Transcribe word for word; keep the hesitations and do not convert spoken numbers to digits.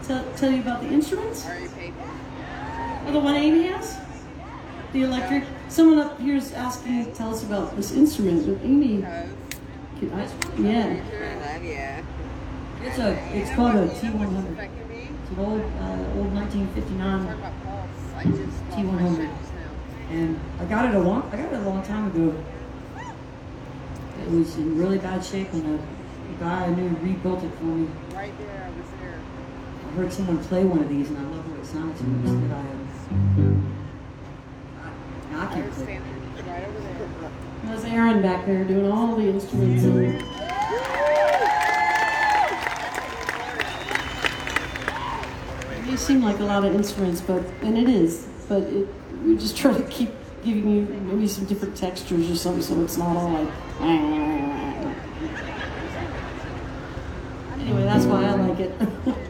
tell, tell you about the instruments? Oh, the one Amy has? The electric? Someone up here is asking to tell us about this instrument with Amy. Can I, yeah. It's a. It's called a T one hundred. It's an old, uh, old nineteen fifty-nine T one hundred. And I got it a long. I got it a long time ago. It was in really bad shape, and a, a guy I knew rebuilt it for me. Right there, I was there. I heard someone play one of these, and I love the way it sounded. So mm-hmm. Good I am. I, I can't play. Right over there. There's Aaron back there doing all the instruments. And, it may seem like a lot of instruments, but and it is. But it, we just try to keep giving you maybe some different textures or something, so it's not all like. Anyway, that's why I like it.